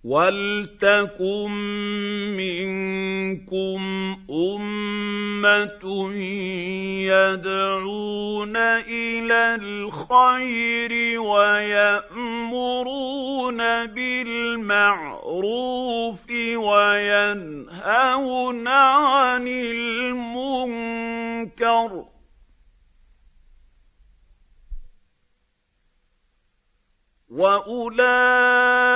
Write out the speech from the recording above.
وَلْتَكُن مِّنكُمْ أُمَّةٌ يَدْعُونَ إِلَى الْخَيْرِ وَيَأْمُرُونَ بِالْمَعْرُوفِ وَيَنْهَوْنَ عَنِ الْمُنكَرِ ۚ وَأُولَٰئِكَ